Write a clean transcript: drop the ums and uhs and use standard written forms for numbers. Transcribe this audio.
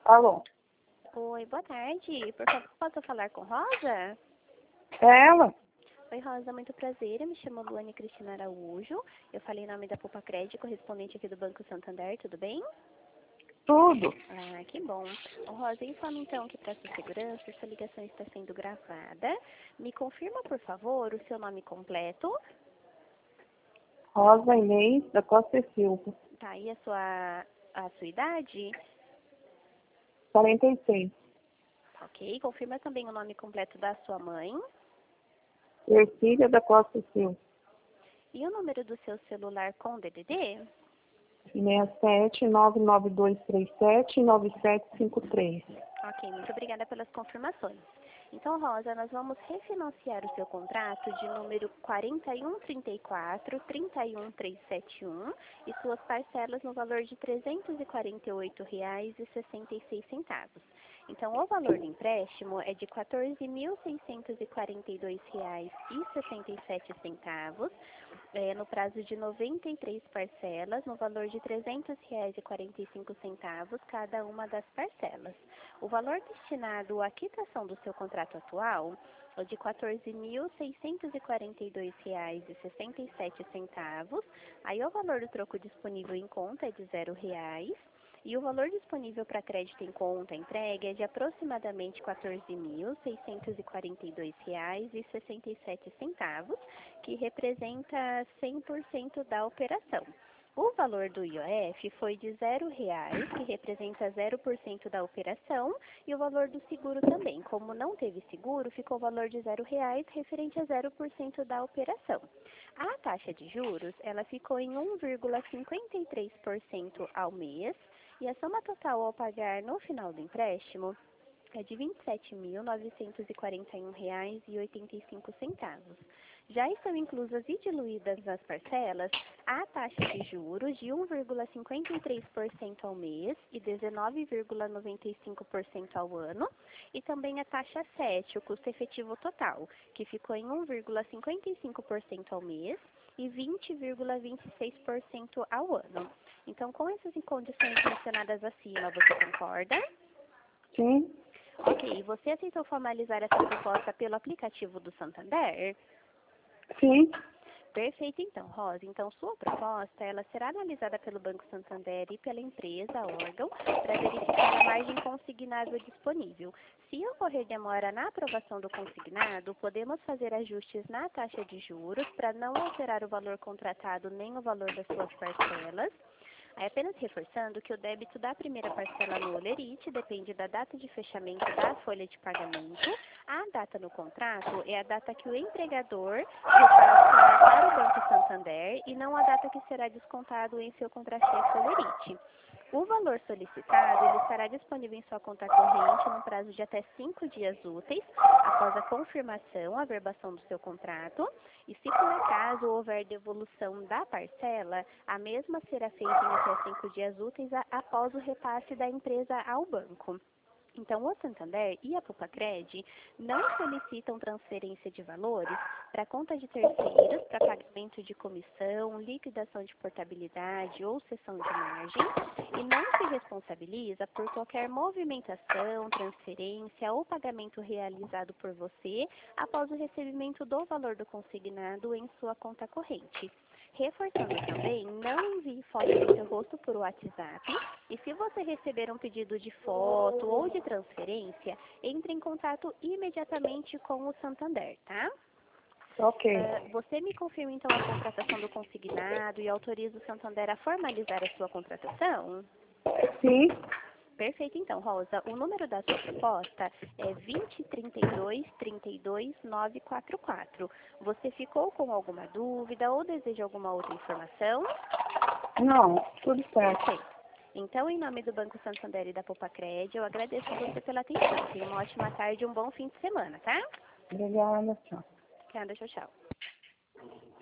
Alô? Oi, boa tarde. Por favor, posso falar com Rosa? É ela? Oi, Rosa, muito prazer. Eu me chamo Luane Cristina Araújo. Eu falei em nome da Poupa Crédito, correspondente aqui do Banco Santander, tudo bem? Tudo. Ah, que bom. Ô, Rosa, informa então que para sua segurança, essa ligação está sendo gravada. Me confirma, por favor, o seu nome completo, Rosa Inês da Costa e Silva. tá? E a sua idade? 46. Ok. Confirma também o nome completo da sua mãe Ercília da Costa e Silva. e o número do seu celular com DDD? 67-99237-9753. Ok, muito obrigada pelas confirmações. Então, Rosa, nós vamos refinanciar o seu contrato de número 4134-31371 e suas parcelas no valor de R$ 348,66. Então, o valor do empréstimo é de R$ 14.642,67, no prazo de 93 parcelas, no valor de R$ 300,45 cada uma das parcelas. O valor destinado à quitação do seu contrato atual é de R$ 14.642,67. Aí o valor do troco disponível em conta é de R$ 0. E o valor disponível para crédito em conta entregue é de aproximadamente R$ 14.642,67, que representa 100% da operação. O valor do IOF foi de R$ 0, que representa 0% da operação, e o valor do seguro também. Como não teve seguro, ficou o valor de R$ 0, referente a 0% da operação. A taxa de juros, ela ficou em 1,53% ao mês, e a soma total ao pagar no final do empréstimo é de R$ 27.941,85. Já estão inclusas e diluídas nas parcelas a taxa de juros de 1,53% ao mês e 19,95% ao ano, e também a taxa 7, o custo efetivo total, que ficou em 1,55% ao mês e 20,26% ao ano. Então, com essas condições mencionadas acima, você concorda? Sim? Ok, você aceitou formalizar essa proposta pelo aplicativo do Santander? Sim. Perfeito, então, Rosa. Então, sua proposta, ela será analisada pelo Banco Santander e pela empresa, órgão, para verificar a margem consignável disponível. Se ocorrer demora na aprovação do consignado, podemos fazer ajustes na taxa de juros para não alterar o valor contratado nem o valor das suas parcelas. Aí, apenas reforçando que o débito da primeira parcela no Olerite depende da data de fechamento da folha de pagamento. A data no contrato é a data que o empregador repassa para o Banco Santander e não a data que será descontado em seu contra-cheque Olerite. O valor solicitado ele estará disponível em sua conta corrente no prazo de até 5 dias úteis após a confirmação, a verbação do seu contrato. E se por acaso houver devolução da parcela, a mesma será feita em até 5 dias úteis após o repasse da empresa ao banco. Então, o Santander e a Poupa-Cred não solicitam transferência de valores para conta de terceiros, para pagamento de comissão, liquidação de portabilidade ou cessão de margem, e não se responsabiliza por qualquer movimentação, transferência ou pagamento realizado por você após o recebimento do valor do consignado em sua conta corrente. Reforçando também, não envie foto do seu rosto por WhatsApp, e se você receber um pedido de foto ou de transferência, entre em contato imediatamente com o Santander, tá? Ok. Você me confirma então a contratação do consignado e autoriza o Santander a formalizar a sua contratação? Sim. Perfeito, então, Rosa. O número da sua proposta é 2032-32944. Você ficou com alguma dúvida ou deseja alguma outra informação? Não, tudo certo. Perfeito. Então, em nome do Banco Santander e da Poupa-Cred, eu agradeço você pela atenção. Tenha uma ótima tarde e um bom fim de semana, tá? Obrigada, tchau. Obrigada, tchau, tchau.